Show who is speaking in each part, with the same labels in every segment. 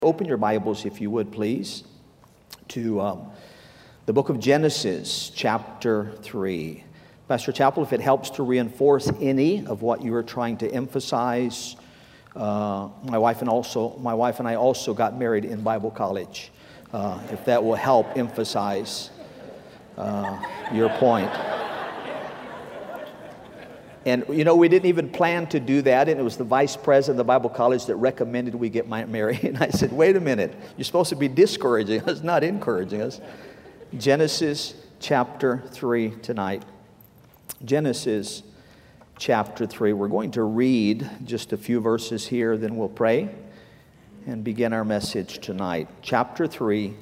Speaker 1: Open your Bibles, if you would, please, to the book of Genesis, chapter 3. Pastor Chappell, if it helps to reinforce any of what you were trying to emphasize, my wife and I also got married in Bible college. If that will help emphasize your point. And, you know, we didn't even plan to do that, and it was the vice president of the Bible college that recommended we get married. And I said, wait a minute, you're supposed to be discouraging us, not encouraging us. Genesis chapter 3 tonight. Genesis chapter 3. We're going to read just a few verses here, then we'll pray and begin our message tonight. Chapter 3,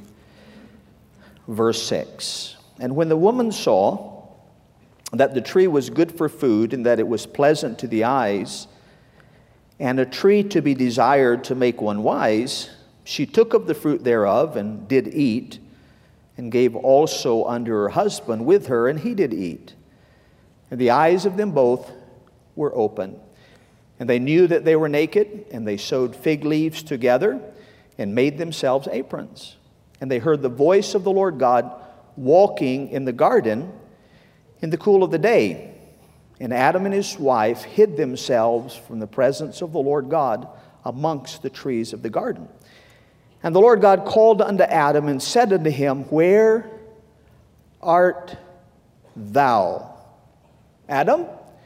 Speaker 1: verse 6. And when the woman saw that the tree was good for food, and that it was pleasant to the eyes, and a tree to be desired to make one wise, she took of the fruit thereof, and did eat, and gave also unto her husband with her, and he did eat. And the eyes of them both were open. And they knew that they were naked, and they sewed fig leaves together, and made themselves aprons. And they heard the voice of the Lord God walking in the garden in the cool of the day. And Adam and his wife hid themselves from the presence of the Lord God amongst the trees of the garden. And the Lord God called unto Adam and said unto him, Where art thou? Adam,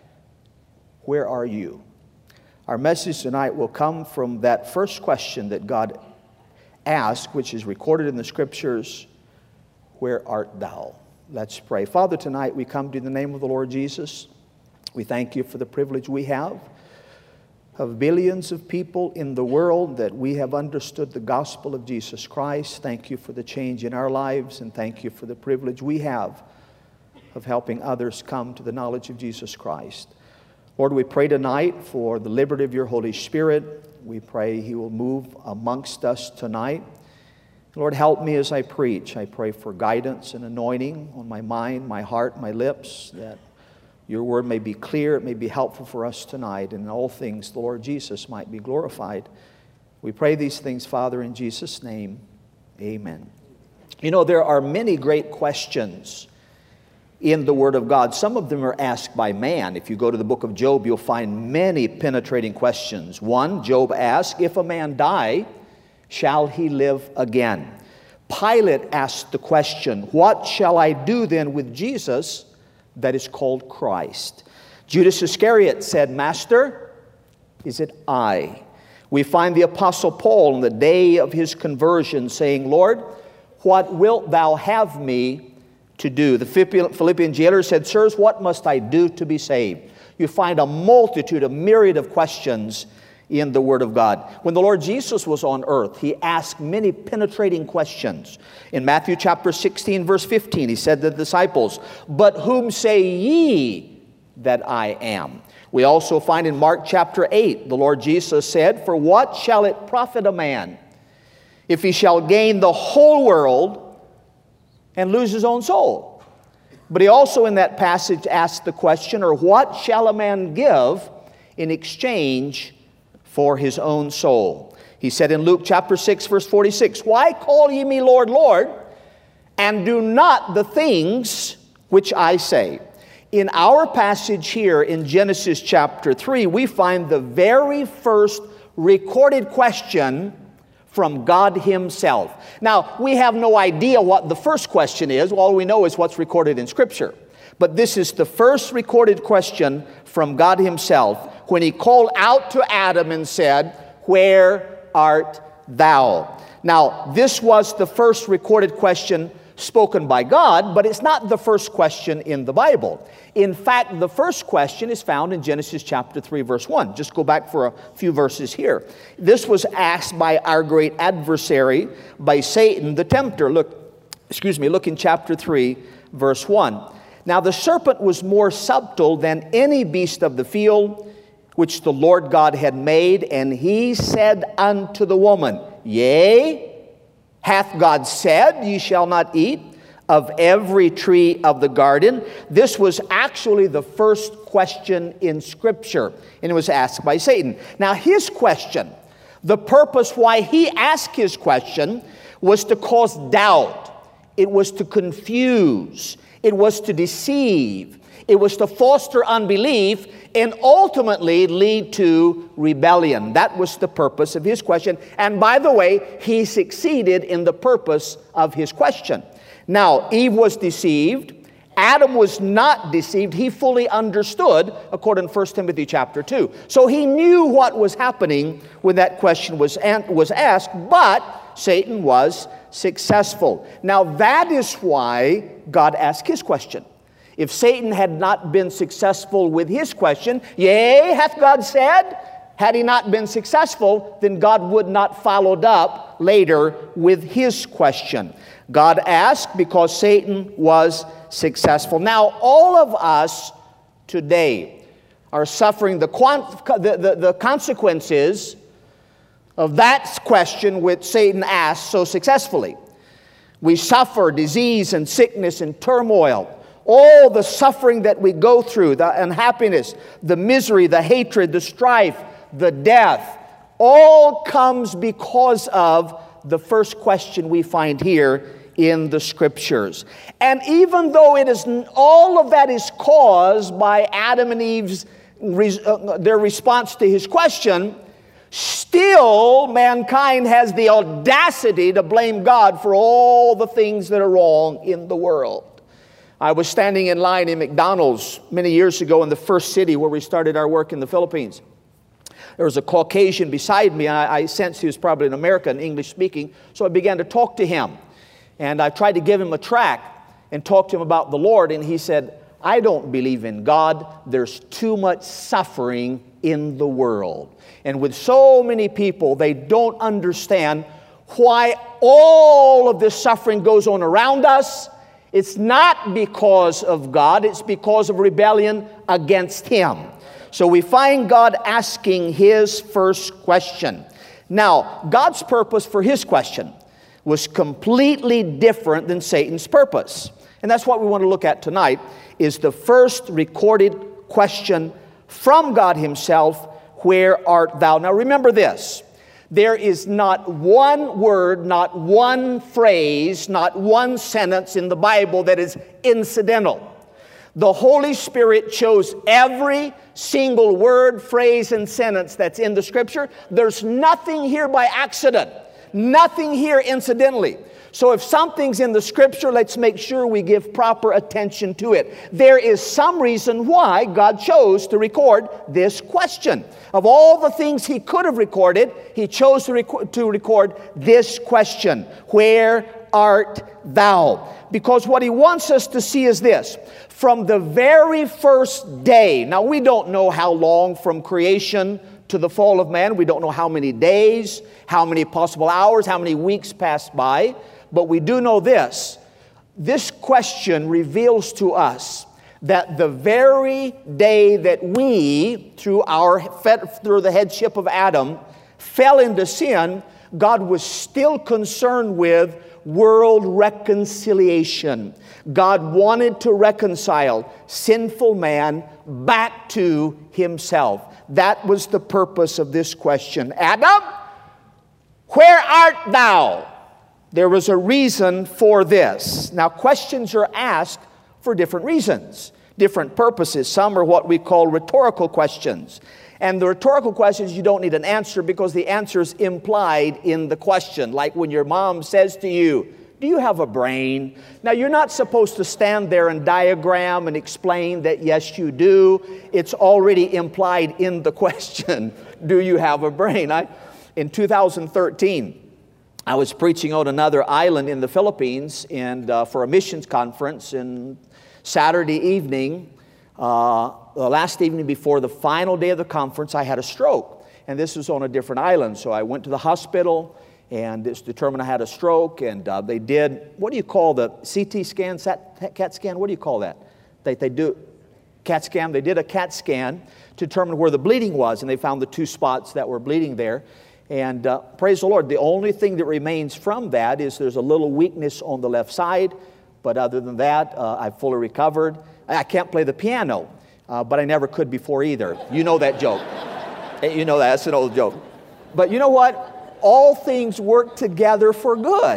Speaker 1: where are you? Our message tonight will come from that first question that God asked, which is recorded in the Scriptures, Where art thou? Let's pray. Father, tonight we come to you in the name of the Lord Jesus. We thank you for the privilege we have of billions of people in the world that we have understood the gospel of Jesus Christ. Thank you for the change in our lives, and thank you for the privilege we have of helping others come to the knowledge of Jesus Christ. Lord, we pray tonight for the liberty of your Holy Spirit. We pray he will move amongst us tonight. Lord, help me as I preach. I pray for guidance and anointing on my mind, my heart, my lips, that your word may be clear, it may be helpful for us tonight, and in all things the Lord Jesus might be glorified. We pray these things, Father, in Jesus' name. Amen. You know, there are many great questions in the Word of God. Some of them are asked by man. If you go to the book of Job, you'll find many penetrating questions. One, Job asked, if a man die, shall he live again? Pilate asked the question, what shall I do then with Jesus that is called Christ? Judas Iscariot said, Master, is it I? We find the Apostle Paul on the day of his conversion saying, Lord, what wilt thou have me to do? The Philippian jailer said, Sirs, what must I do to be saved? You find a multitude, a myriad of questions in the Word of God. When the Lord Jesus was on earth, he asked many penetrating questions. In Matthew chapter 16, verse 15, he said to the disciples, But whom say ye that I am? We also find in Mark chapter 8, the Lord Jesus said, For what shall it profit a man if he shall gain the whole world and lose his own soul? But he also in that passage asked the question, or what shall a man give in exchange for his own soul? He said in Luke chapter 6, verse 46, Why call ye me Lord, Lord, and do not the things which I say? In our passage here in Genesis chapter 3, we find the very first recorded question from God himself. Now, we have no idea what the first question is. All we know is what's recorded in Scripture. But this is the first recorded question from God himself when he called out to Adam and said, Where art thou? Now, this was the first recorded question spoken by God, but it's not the first question in the Bible. In fact, the first question is found in Genesis chapter 3, verse 1. Just go back for a few verses here. This was asked by our great adversary, by Satan the tempter. Look in chapter 3, verse 1. Now the serpent was more subtle than any beast of the field which the Lord God had made, and he said unto the woman, Yea, hath God said, Ye shall not eat of every tree of the garden? This was actually the first question in Scripture, and it was asked by Satan. Now his question, The purpose why he asked his question was to cause doubt. It was to confuse. It was to deceive. It was to foster unbelief and ultimately lead to rebellion. That was the purpose of his question. And by the way, he succeeded in the purpose of his question. Now, Eve was deceived. Adam was not deceived. He fully understood, according to 1 Timothy chapter 2. So he knew what was happening when that question was asked, but Satan was successful. Now, that is why God asked his question. If Satan had not been successful with his question, yea, hath God said? Had he not been successful, then God would not followed up later with his question. God asked because Satan was successful. Now, all of us today are suffering the consequences of that question which Satan asked so successfully. We suffer disease and sickness and turmoil. All the suffering that we go through, the unhappiness, the misery, the hatred, the strife, the death, all comes because of the first question we find here in the Scriptures. And even though all of that is caused by Adam and Eve's their response to his question, still mankind has the audacity to blame God for all the things that are wrong in the world. I was standing in line in McDonald's many years ago in the first city where we started our work in the Philippines. There was a Caucasian beside me. I sensed he was probably an American, English speaking, so I began to talk to him. And I tried to give him a tract and talk to him about the Lord, and he said, I don't believe in God. There's too much suffering in the world. And with so many people, they don't understand why all of this suffering goes on around us. It's not because of God, it's because of rebellion against Him. So we find God asking His first question. Now, God's purpose for His question was completely different than Satan's purpose. And that's what we want to look at tonight, is the first recorded question from God Himself, where art thou? Now remember this. There is not one word, not one phrase, not one sentence in the Bible that is incidental. The Holy Spirit chose every single word, phrase, and sentence that's in the Scripture. There's nothing here by accident, nothing here incidentally. So if something's in the Scripture, let's make sure we give proper attention to it. There is some reason why God chose to record this question. Of all the things He could have recorded, He chose to record this question. Where art thou? Because what He wants us to see is this. From the very first day, now we don't know how long from creation to the fall of man. We don't know how many days, how many possible hours, how many weeks passed by. But we do know this. This question reveals to us that the very day that we, through the headship of Adam, fell into sin, God was still concerned with world reconciliation. God wanted to reconcile sinful man back to Himself. That was the purpose of this question. Adam, where art thou? There was a reason for this. Now, questions are asked for different reasons, different purposes. Some are what we call rhetorical questions. And the rhetorical questions, you don't need an answer because the answer is implied in the question. Like when your mom says to you, do you have a brain? Now, you're not supposed to stand there and diagram and explain that, yes, you do. It's already implied in the question, do you have a brain? In 2013, I was preaching on another island in the Philippines and for a missions conference. And Saturday evening, the last evening before the final day of the conference, I had a stroke. And this was on a different island. So I went to the hospital and it's determined I had a stroke. And they did, what do you call the CT scan, CAT scan? What do you call that? They do CAT scan. They did a CAT scan to determine where the bleeding was. And they found the 2 spots that were bleeding there. And praise the Lord, the only thing that remains from that is there's a little weakness on the left side. But other than that, I've fully recovered. I can't play the piano, but I never could before either. You know that joke. You know that. That's an old joke. But you know what? All things work together for good.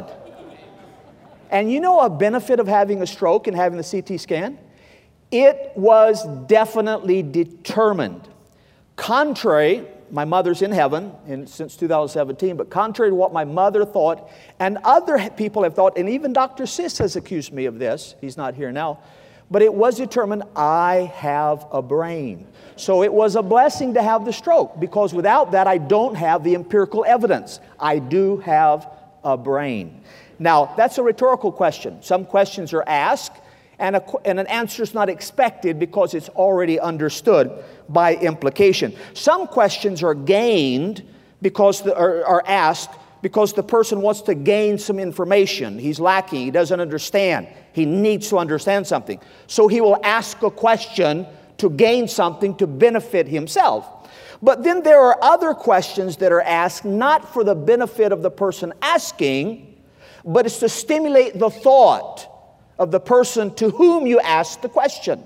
Speaker 1: And you know a benefit of having a stroke and having the CT scan? It was definitely determined. Contrary, my mother's in heaven since 2017, but contrary to what my mother thought and other people have thought, and even Dr. Sis has accused me of this. He's not here now. But it was determined I have a brain. So it was a blessing to have the stroke, because without that I don't have the empirical evidence. I do have a brain. Now, that's a rhetorical question. Some questions are asked, and an answer is not expected because it's already understood by implication. Some questions are gained because are asked because the person wants to gain some information. He's lacking. He doesn't understand. He needs to understand something. So he will ask a question to gain something to benefit himself. But then there are other questions that are asked not for the benefit of the person asking, but it's to stimulate the thought of the person to whom you ask the question.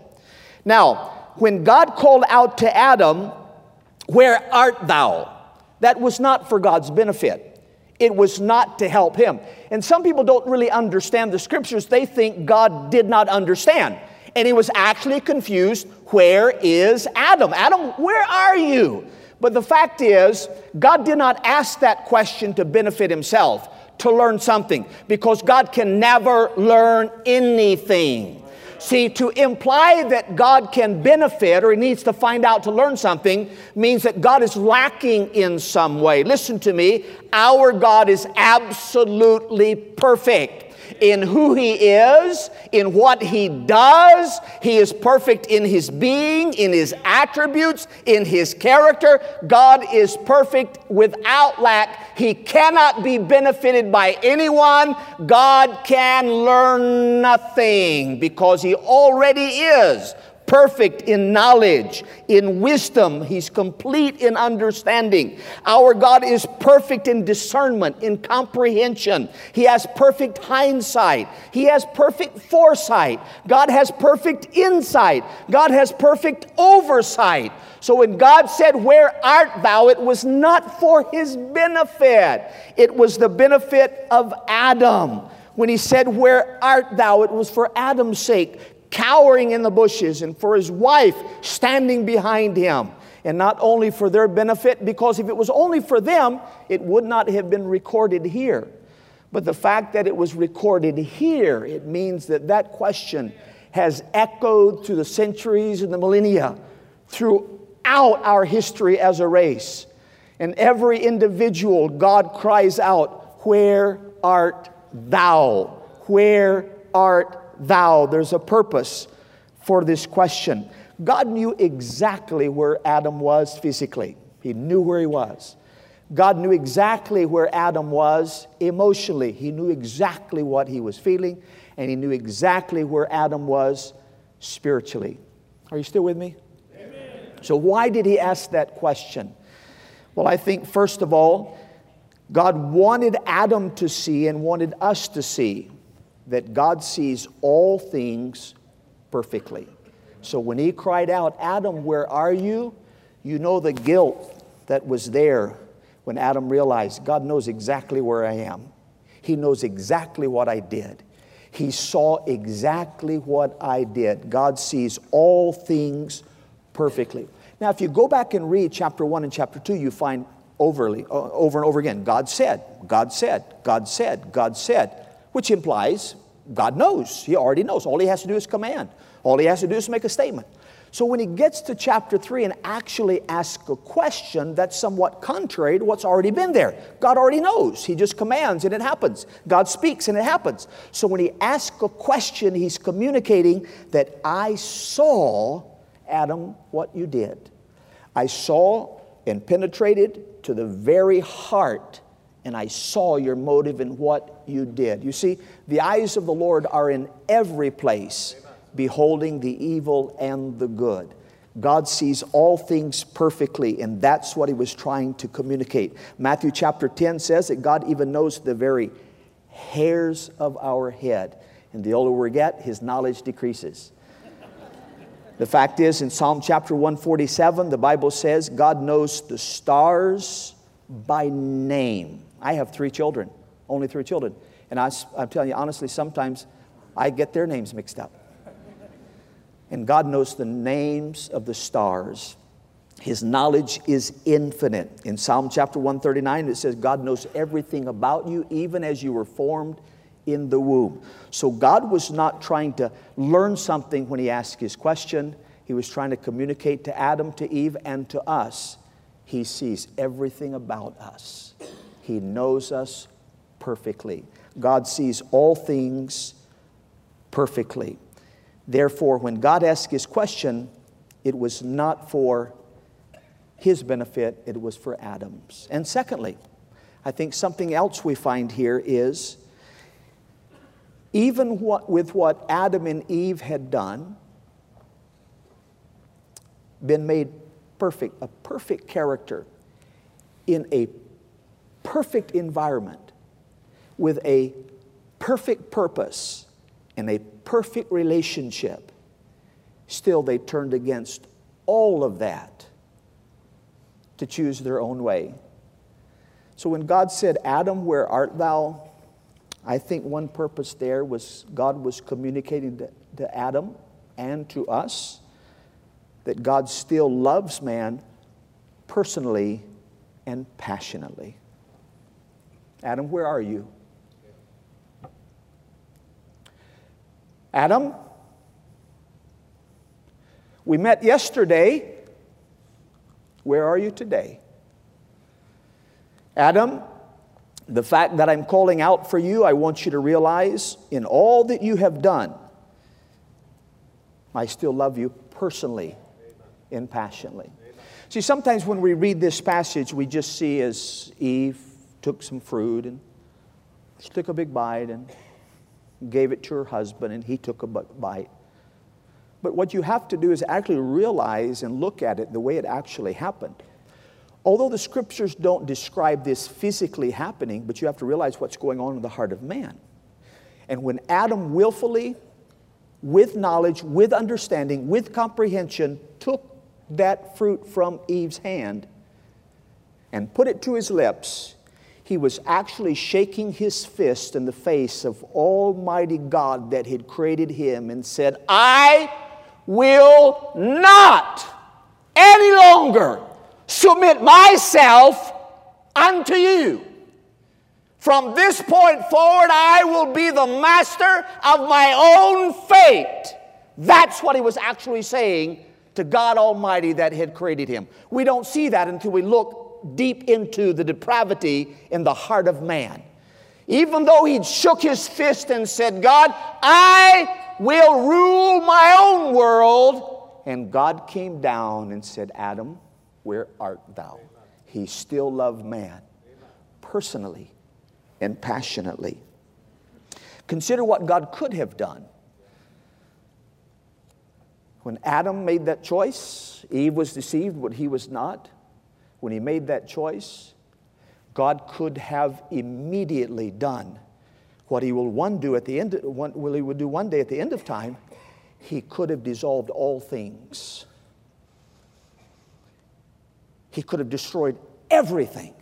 Speaker 1: Now, when God called out to Adam, "Where art thou?" that was not for God's benefit. It was not to help him. And some people don't really understand the scriptures. They think God did not understand. And he was actually confused. Where is Adam? Adam, where are you? But the fact is, God did not ask that question to benefit himself, to learn something, because God can never learn anything. See, to imply that God can benefit or he needs to find out to learn something means that God is lacking in some way. Listen to me. Our God is absolutely perfect in who he is, in what he does. He is perfect in his being, in his attributes, in his character. God is perfect without lack. He cannot be benefited by anyone. God can learn nothing because he already is perfect in knowledge, in wisdom. He's complete in understanding. Our God is perfect in discernment, in comprehension. He has perfect hindsight. He has perfect foresight. God has perfect insight. God has perfect oversight. So when God said, "Where art thou?" it was not for his benefit. It was the benefit of Adam. When he said, "Where art thou?" it was for Adam's sake, cowering in the bushes, and for his wife standing behind him. And not only for their benefit, because if it was only for them, it would not have been recorded here. But the fact that it was recorded here, it means that that question has echoed through the centuries and the millennia, throughout our history as a race. And every individual, God cries out, "Where art thou? Where art thou?" There's a purpose for this question. God knew exactly where Adam was physically. He knew where he was. God knew exactly where Adam was emotionally. He knew exactly what he was feeling, and he knew exactly where Adam was spiritually. Are you still with me? Amen. So why did he ask that question? Well, I think first of all, God wanted Adam to see and wanted us to see that God sees all things perfectly. So when he cried out, "Adam, where are you?" you know the guilt that was there when Adam realized God knows exactly where I am. He knows exactly what I did. He saw exactly what I did. God sees all things perfectly. Now, if you go back and read chapter 1 and chapter 2, you find over and over again, God said, God said, God said, God said, which implies God knows. He already knows. All he has to do is command. All he has to do is make a statement. So when he gets to chapter 3 and actually asks a question that's somewhat contrary to what's already been there. God already knows. He just commands and it happens. God speaks and it happens. So when he asks a question, he's communicating that I saw, Adam, what you did. I saw and penetrated to the very heart, and I saw your motive in what you did. You see, the eyes of the Lord are in every place, beholding the evil and the good. God sees all things perfectly, and that's what he was trying to communicate. Matthew chapter 10 says that God even knows the very hairs of our head. And the older we get, his knowledge decreases. The fact is, in Psalm chapter 147, the Bible says God knows the stars by name. I have 3 children, only 3 children. And I'm telling you honestly, sometimes I get their names mixed up. And God knows the names of the stars. His knowledge is infinite. In Psalm chapter 139, it says, God knows everything about you, even as you were formed in the womb. So God was not trying to learn something when He asked His question. He was trying to communicate to Adam, to Eve, and to us. He sees everything about us. He knows us perfectly. God sees all things perfectly. Therefore, when God asked His question, it was not for His benefit, it was for Adam's. And secondly, I think something else we find here is, even with what Adam and Eve had done, been made perfect, a perfect character in a perfect environment with a perfect purpose and a perfect relationship, still they turned against all of that to choose their own way. So when God said, Adam, where art thou? I think one purpose there was God was communicating to Adam and to us that God still loves man personally and passionately. Adam, where are you? Adam, we met yesterday. Where are you today? Adam, the fact that I'm calling out for you, I want you to realize in all that you have done, I still love you personally and passionately. See, sometimes when we read this passage, we just see as Eve took some fruit and she took a big bite and gave it to her husband and he took a bite. But what you have to do is actually realize and look at it the way it actually happened. Although the scriptures don't describe this physically happening, but you have to realize what's going on in the heart of man. And when Adam willfully, with knowledge, with understanding, with comprehension, took that fruit from Eve's hand and put it to his lips, he was actually shaking his fist in the face of Almighty God that had created him and said, I will not any longer submit myself unto you. From this point forward, I will be the master of my own fate. That's what he was actually saying to God Almighty that had created him. We don't see that until we look deep into the depravity in the heart of man. Even though he shook his fist and said, God, I will rule my own world. And God came down and said, Adam, where art thou? He still loved man personally and passionately. Consider what God could have done. When Adam made that choice, Eve was deceived, but he was not. When he made that choice, God could have immediately done what he will one do at the end. What he would do one day at the end of time. He could have dissolved all things. He could have destroyed everything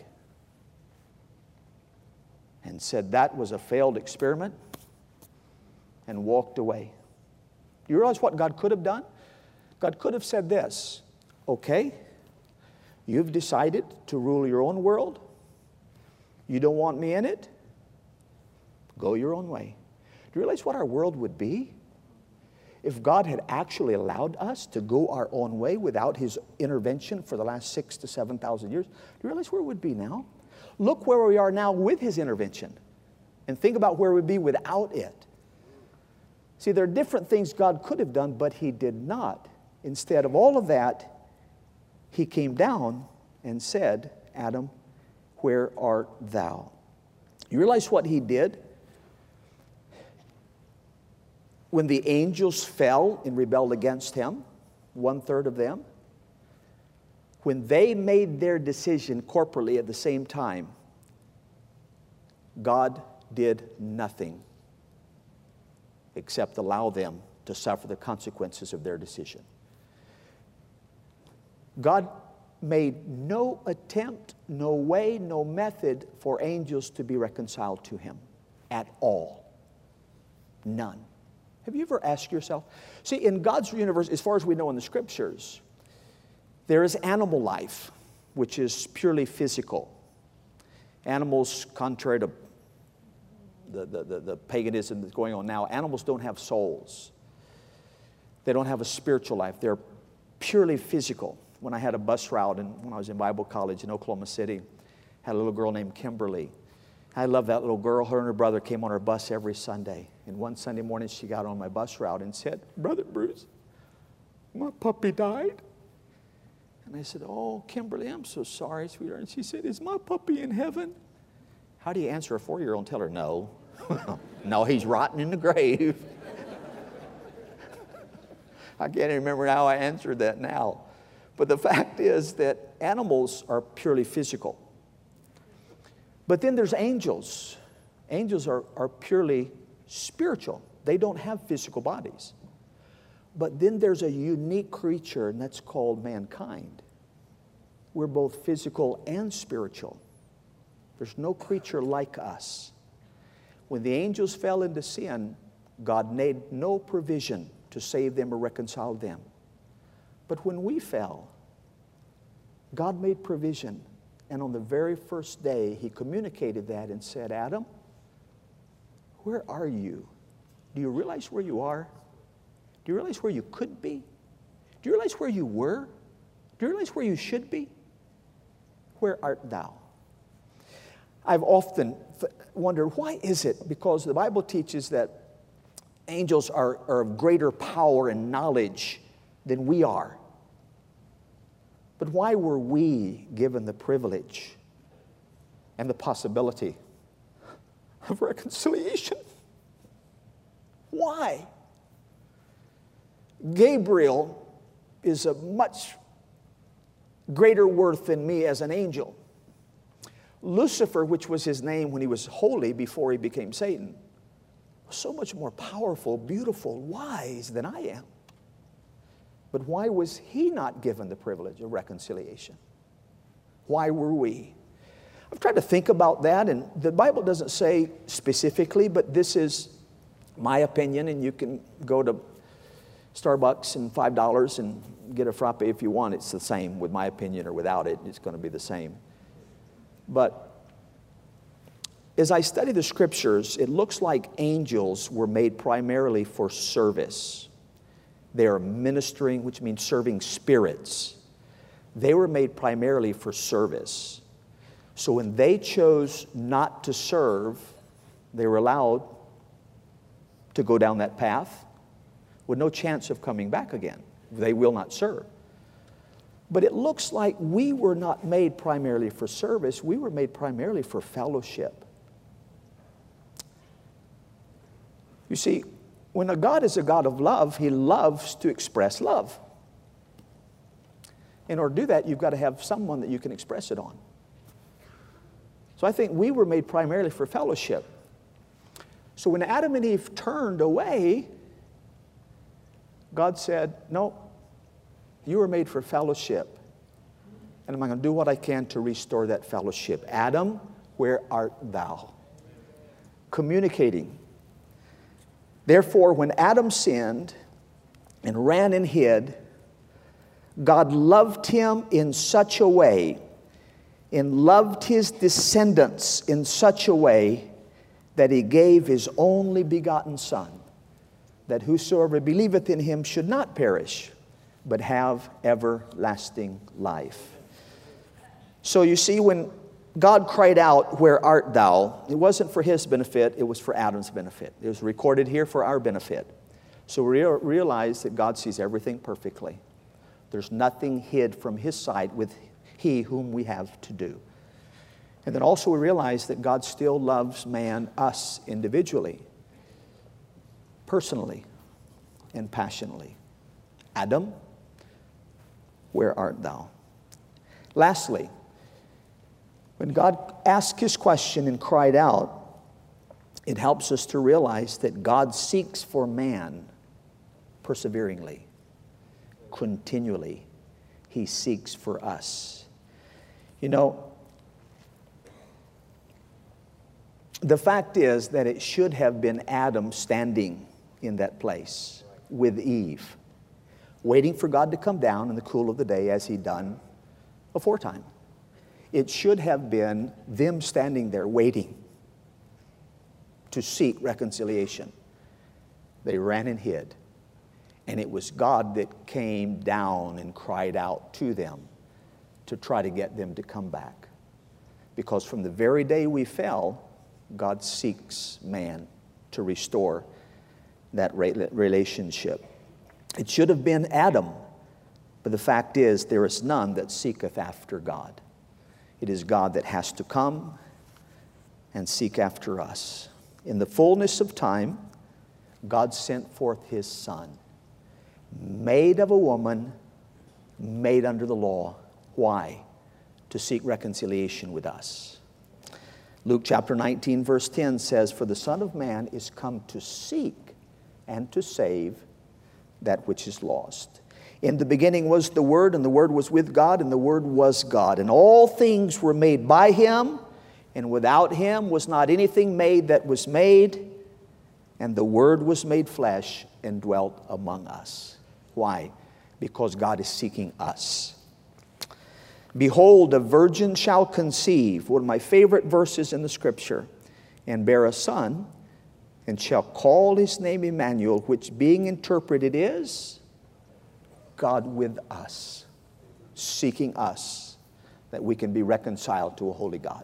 Speaker 1: and said that was a failed experiment and walked away. You realize what God could have done? God could have said this, okay, you've decided to rule your own world. You don't want me in it? Go your own way. Do you realize what our world would be if God had actually allowed us to go our own way without His intervention for the last 6,000 to 7,000 years? Do you realize where it would be now? Look where we are now with His intervention and think about where we'd be without it. See, there are different things God could have done, but He did not. Instead of all of that, He came down and said, Adam, where art thou? You realize what He did? When the angels fell and rebelled against Him, 1/3 of them, when they made their decision corporately at the same time, God did nothing except allow them to suffer the consequences of their decision. God made no attempt, no way, no method for angels to be reconciled to him at all. None. Have you ever asked yourself? See, in God's universe, as far as we know in the Scriptures, there is animal life, which is purely physical. Animals, contrary to the paganism that's going on now, animals don't have souls. They don't have a spiritual life. They're purely physical. When I had a bus route and when I was in Bible college in Oklahoma City, had a little girl named Kimberly. I love that little girl. Her and her brother came on our bus every Sunday. And one Sunday morning she got on my bus route and said, "Brother Bruce, my puppy died." And I said, "Oh, Kimberly, I'm so sorry, sweetheart." And she said, "Is my puppy in heaven?" How do you answer a 4-year-old and tell her no? No, he's rotting in the grave. I can't even remember how I answered that now. But the fact is that animals are purely physical. But then there's angels. Angels are purely spiritual. They don't have physical bodies. But then there's a unique creature, and that's called mankind. We're both physical and spiritual. There's no creature like us. When the angels fell into sin, God made no provision to save them or reconcile them. But when we fell, God made provision. And on the very first day, He communicated that and said, "Adam, where are you? Do you realize where you are? Do you realize where you could be? Do you realize where you were? Do you realize where you should be? Where art thou?" I've often wondered, why is it? Because the Bible teaches that angels are of greater power and knowledge than we are. But why were we given the privilege and the possibility of reconciliation? Why? Gabriel is of much greater worth than me as an angel. Lucifer, which was his name when he was holy before he became Satan, was so much more powerful, beautiful, wise than I am. But why was he not given the privilege of reconciliation? Why were we? I've tried to think about that, and the Bible doesn't say specifically, but this is my opinion, and you can go to Starbucks and $5 and get a frappe if you want. It's the same with my opinion or without it. It's going to be the same. But as I study the Scriptures, it looks like angels were made primarily for service. They are ministering, which means serving spirits. They were made primarily for service. So when they chose not to serve, they were allowed to go down that path with no chance of coming back again. They will not serve. But it looks like we were not made primarily for service. We were made primarily for fellowship. You see, when a God is a God of love, He loves to express love. In order to do that, you've got to have someone that you can express it on. So I think we were made primarily for fellowship. So when Adam and Eve turned away, God said, "No, you were made for fellowship. And I'm going to do what I can to restore that fellowship. Adam, where art thou?" Communicating. Therefore, when Adam sinned and ran and hid, God loved him in such a way and loved his descendants in such a way that He gave His only begotten Son, that whosoever believeth in Him should not perish, but have everlasting life. So you see, when God cried out, "Where art thou?" it wasn't for His benefit, it was for Adam's benefit. It was recorded here for our benefit. So we realize that God sees everything perfectly. There's nothing hid from His sight with He whom we have to do. And then also we realize that God still loves man, us individually, personally, and passionately. Adam, where art thou? Lastly, when God asked His question and cried out, it helps us to realize that God seeks for man perseveringly, continually, He seeks for us. You know, the fact is that it should have been Adam standing in that place with Eve, waiting for God to come down in the cool of the day as He'd done aforetime. It should have been them standing there waiting to seek reconciliation. They ran and hid. And it was God that came down and cried out to them to try to get them to come back. Because from the very day we fell, God seeks man to restore that relationship. It should have been Adam, but the fact is there is none that seeketh after God. It is God that has to come and seek after us. In the fullness of time, God sent forth His Son, made of a woman, made under the law. Why? To seek reconciliation with us. Luke chapter 19 verse 10 says, "For the Son of Man is come to seek and to save that which is lost. In the beginning was the Word, and the Word was with God, and the Word was God. And all things were made by Him, and without Him was not anything made that was made. And the Word was made flesh and dwelt among us." Why? Because God is seeking us. "Behold, a virgin shall conceive," one of my favorite verses in the Scripture, "and bear a son, and shall call his name Emmanuel," which being interpreted is God with us, seeking us, that we can be reconciled to a holy God.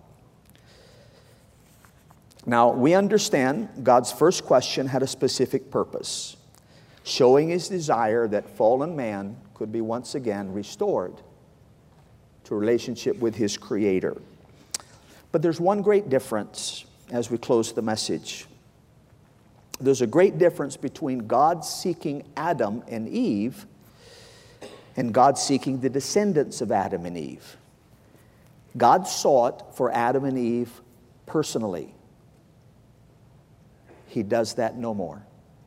Speaker 1: Now, we understand God's first question had a specific purpose, showing His desire that fallen man could be once again restored to a relationship with his Creator. But there's one great difference as we close the message. There's a great difference between God seeking Adam and Eve and God seeking the descendants of Adam and Eve. God sought for Adam and Eve personally. He does that no more.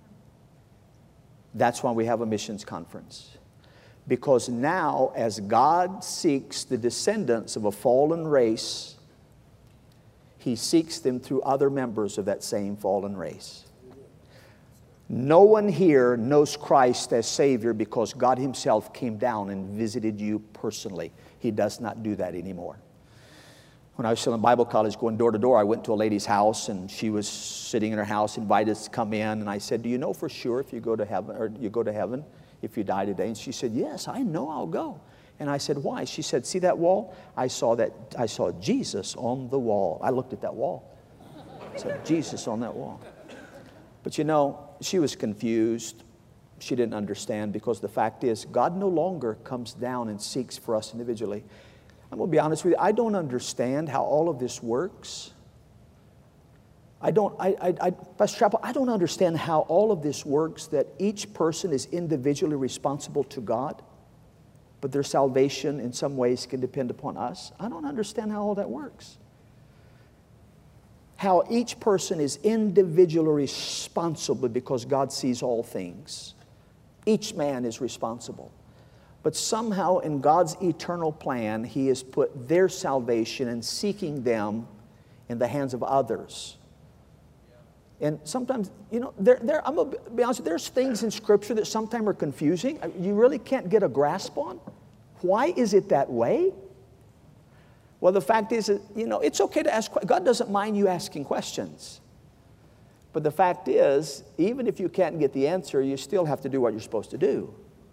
Speaker 1: That's why we have a missions conference. Because now, as God seeks the descendants of a fallen race, He seeks them through other members of that same fallen race. No one here knows Christ as Savior because God Himself came down and visited you personally. He does not do that anymore. When I was still in Bible college going door to door, I went to a lady's house and she was sitting in her house, invited us to come in. And I said, "Do you know for sure if you go to heaven, or you go to heaven if you die today?" And she said, "Yes, I know I'll go." And I said, "Why?" She said, "See that wall? I saw Jesus on the wall." I looked at that wall. I said, "Jesus on that wall." But you know, she was confused. She didn't understand, because the fact is, God no longer comes down and seeks for us individually. I'm going to be honest with you. I don't understand how all of this works. Pastor Chappell, I don't understand how all of this works, that each person is individually responsible to God, but their salvation in some ways can depend upon us. I don't understand how all that works. How each person is individually responsible because God sees all things. Each man is responsible. But somehow in God's eternal plan, He has put their salvation and seeking them in the hands of others. And sometimes, you know, I'm going to be honest, there's things in Scripture that sometimes are confusing. You really can't get a grasp on. Why is it that way? Well, the fact is that, you know, it's okay to ask. God doesn't mind you asking questions. But the fact is, even if you can't get the answer, you still have to do what you're supposed to do.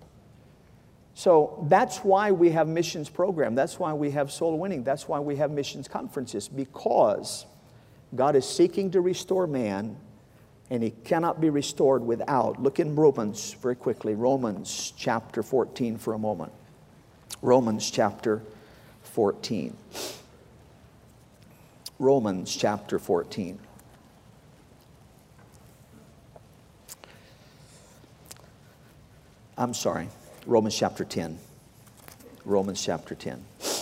Speaker 1: So that's why we have missions program. That's why we have soul winning. That's why we have missions conferences, because God is seeking to restore man, and He cannot be restored without. Look in Romans very quickly. Romans chapter 14 for a moment. Romans chapter 14. Romans chapter 14. I'm sorry. Romans chapter 10. Romans chapter 10.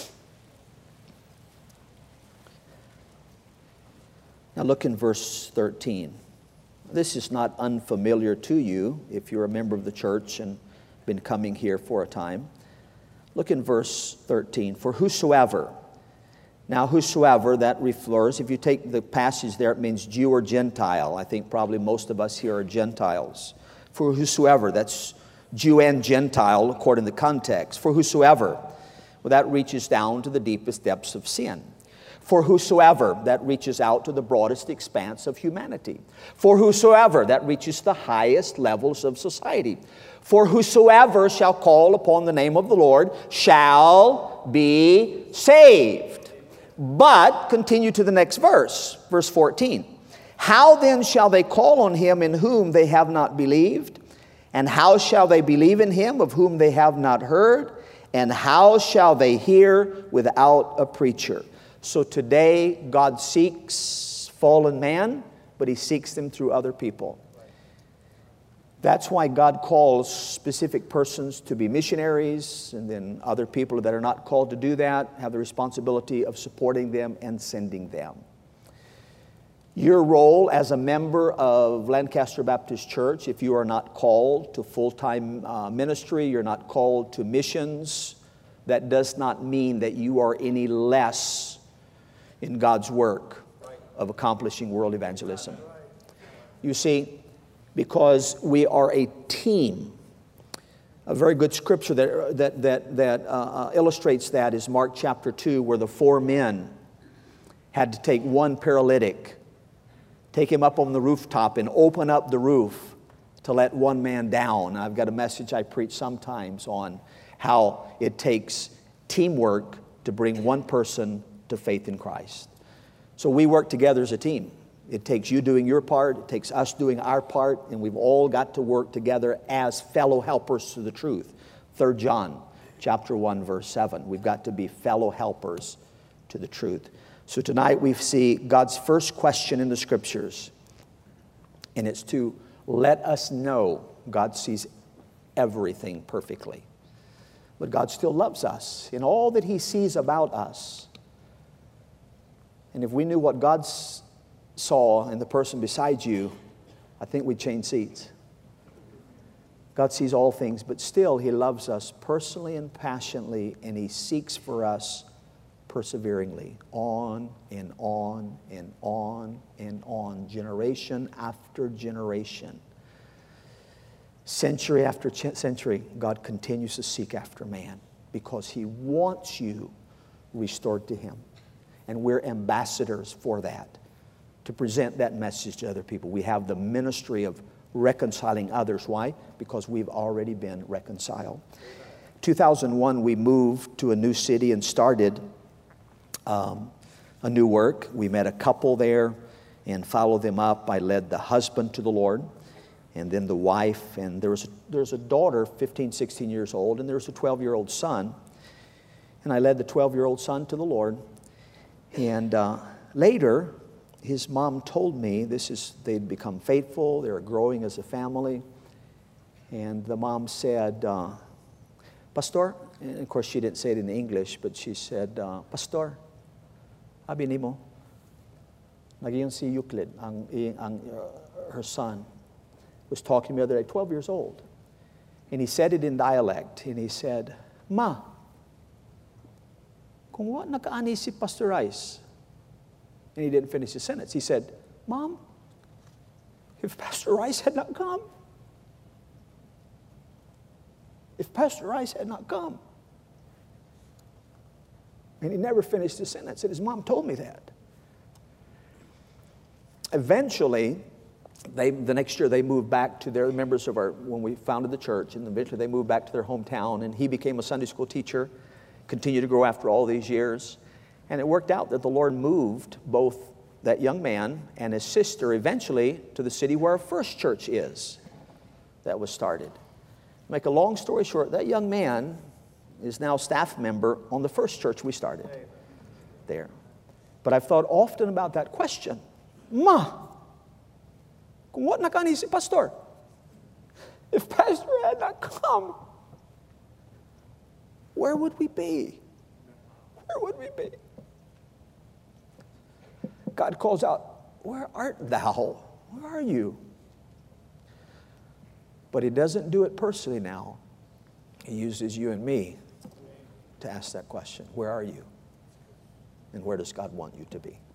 Speaker 1: Now look in verse 13. This is not unfamiliar to you if you're a member of the church and been coming here for a time. Look in verse 13. For whosoever. Now, whosoever, that refers, if you take the passage there, it means Jew or Gentile. I think probably most of us here are Gentiles. For whosoever, that's Jew and Gentile according to the context. For whosoever, well, that reaches down to the deepest depths of sin. For whosoever, that reaches out to the broadest expanse of humanity. For whosoever, that reaches the highest levels of society. For whosoever shall call upon the name of the Lord shall be saved. But, continue to the next verse, verse 14. How then shall they call on him in whom they have not believed? And how shall they believe in him of whom they have not heard? And how shall they hear without a preacher? So today, God seeks fallen man, but He seeks them through other people. That's why God calls specific persons to be missionaries, and then other people that are not called to do that have the responsibility of supporting them and sending them. Your role as a member of Lancaster Baptist Church, if you are not called to full-time ministry, you're not called to missions, that does not mean that you are any less in God's work of accomplishing world evangelism. You see, because we are a team. A very good scripture that illustrates that is Mark chapter 2, where the 4 men had to take one paralytic, take him up on the rooftop and open up the roof to let one man down. I've got a message I preach sometimes on how it takes teamwork to bring one person to faith in Christ. So we work together as a team. It takes you doing your part, it takes us doing our part, and we've all got to work together as fellow helpers to the truth. 3 John chapter 1, verse 7. We've got to be fellow helpers to the truth. So tonight we see God's first question in the Scriptures, and it's to let us know God sees everything perfectly. But God still loves us in all that He sees about us. And if we knew what God saw in the person beside you, I think we'd change seats. God sees all things, but still He loves us personally and passionately, and He seeks for us perseveringly, on and on and on and on, generation after generation. Century after century, God continues to seek after man because He wants you restored to Him. And we're ambassadors for that, to present that message to other people. We have the ministry of reconciling others. Why? Because we've already been reconciled. 2001, we moved to a new city and started a new work. We met a couple there and followed them up. I led the husband to the Lord, and then the wife, and there's a daughter, 15, 16 years old, and there's a 12-year-old son. And I led the 12-year-old son to the Lord. And later, his mom told me they'd become faithful, they were growing as a family. And the mom said, Pastor, and of course she didn't say it in English, but she said, Pastor, abi nimo, nagiyon si Euclid, her son, was talking to me the other day, 12 years old. And he said it in dialect, and he said, Ma, kung wa nakaani si Pastor Rice. And he didn't finish his sentence. He said, Mom, if Pastor Rice had not come, if Pastor Rice had not come. And he never finished his sentence. And his mom told me that. Eventually, the next year they moved back to their members of when we founded the church, and eventually they moved back to their hometown, and he became a Sunday school teacher, continued to grow after all these years. And it worked out that the Lord moved both that young man and his sister eventually to the city where our first church is that was started. Make a long story short, that young man is now a staff member on the first church we started there. But I've thought often about that question. Ma, kung what nakani si Pastor? If Pastor had not come, where would we be? Where would we be? God calls out, where art thou? Where are you? But He doesn't do it personally now. He uses you and me to ask that question. Where are you? And where does God want you to be?